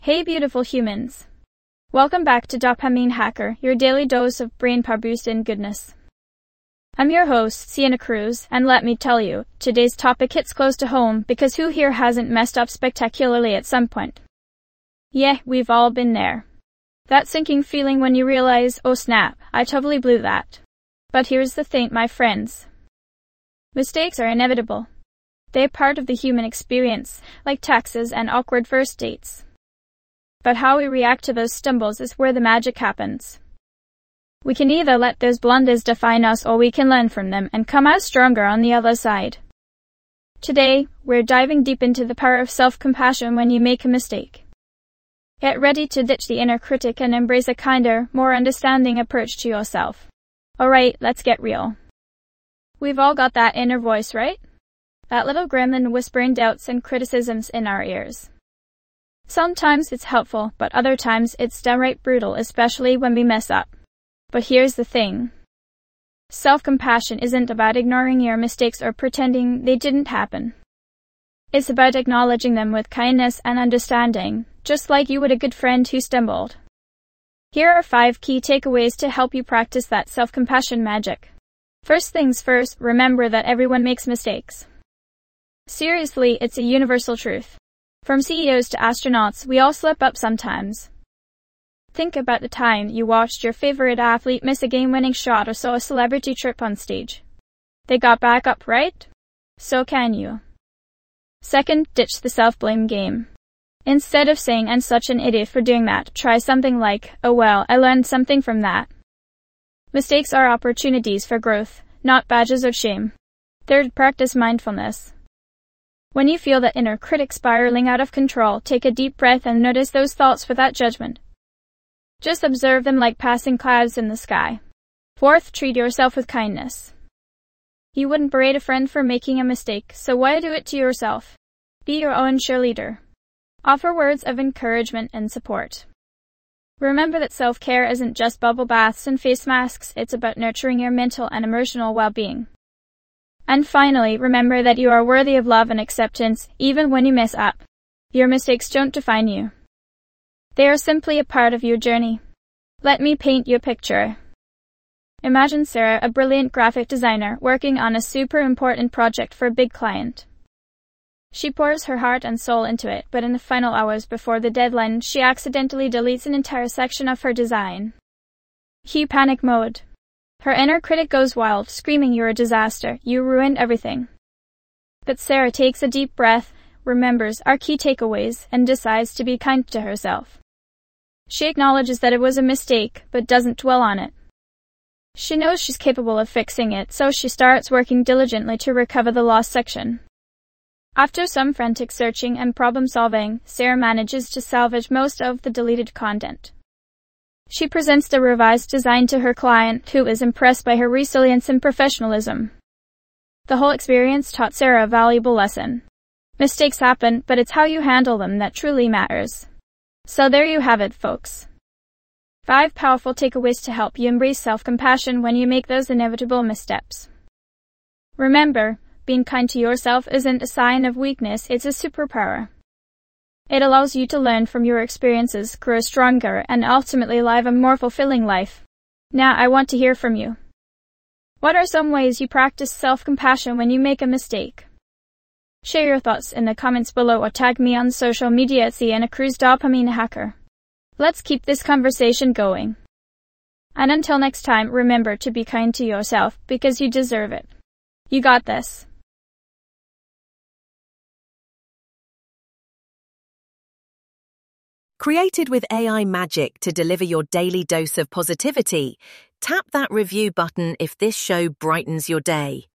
Hey beautiful humans. Welcome back to Dopamine Hacker, your daily dose of brain power boosting goodness. I'm your host, Sienna Cruz, and let me tell you, today's topic hits close to home because who here hasn't messed up spectacularly at some point? Yeah, we've all been there. That sinking feeling when you realize, oh snap, I totally blew that. But here's the thing, my friends. Mistakes are inevitable. They're part of the human experience, like taxes and awkward first dates. But how we react to those stumbles is where the magic happens. We can either let those blunders define us or we can learn from them and come out stronger on the other side. Today, we're diving deep into the power of self-compassion when you make a mistake. Get ready to ditch the inner critic and embrace a kinder, more understanding approach to yourself. Alright, let's get real. We've all got that inner voice, right? That little gremlin whispering doubts and criticisms in our ears. Sometimes it's helpful, but other times it's downright brutal, especially when we mess up. But here's the thing. Self-compassion isn't about ignoring your mistakes or pretending they didn't happen. It's about acknowledging them with kindness and understanding, just like you would a good friend who stumbled. Here are 5 key takeaways to help you practice that self-compassion magic. First things first, remember that everyone makes mistakes. Seriously, it's a universal truth. From CEOs to astronauts, we all slip up sometimes. Think about the time you watched your favorite athlete miss a game-winning shot or saw a celebrity trip on stage. They got back up, right? So can you. Second, ditch the self-blame game. Instead of saying, I'm such an idiot for doing that, try something like, oh well, I learned something from that. Mistakes are opportunities for growth, not badges of shame. Third, practice mindfulness. When you feel that inner critic spiraling out of control, take a deep breath and notice those thoughts without judgment. Just observe them like passing clouds in the sky. Fourth, treat yourself with kindness. You wouldn't berate a friend for making a mistake, so why do it to yourself? Be your own cheerleader. Offer words of encouragement and support. Remember that self-care isn't just bubble baths and face masks, it's about nurturing your mental and emotional well-being. And finally, remember that you are worthy of love and acceptance, even when you mess up. Your mistakes don't define you. They are simply a part of your journey. Let me paint you a picture. Imagine Sarah, a brilliant graphic designer, working on a super important project for a big client. She pours her heart and soul into it, but in the final hours before the deadline, she accidentally deletes an entire section of her design. Cue panic mode. Her inner critic goes wild, screaming, you're a disaster, you ruined everything. But Sarah takes a deep breath, remembers our key takeaways, and decides to be kind to herself. She acknowledges that it was a mistake, but doesn't dwell on it. She knows she's capable of fixing it, so she starts working diligently to recover the lost section. After some frantic searching and problem solving, Sarah manages to salvage most of the deleted content. She presents the revised design to her client, who is impressed by her resilience and professionalism. The whole experience taught Sarah a valuable lesson. Mistakes happen, but it's how you handle them that truly matters. So there you have it, folks. 5 powerful takeaways to help you embrace self-compassion when you make those inevitable missteps. Remember, being kind to yourself isn't a sign of weakness, it's a superpower. It allows you to learn from your experiences, grow stronger, and ultimately live a more fulfilling life. Now I want to hear from you. What are some ways you practice self-compassion when you make a mistake? Share your thoughts in the comments below or tag me on social media at Sienna Cruz Dopamine Hacker. Let's keep this conversation going. And until next time, remember to be kind to yourself because you deserve it. You got this. Created with AI magic to deliver your daily dose of positivity, tap that review button if this show brightens your day.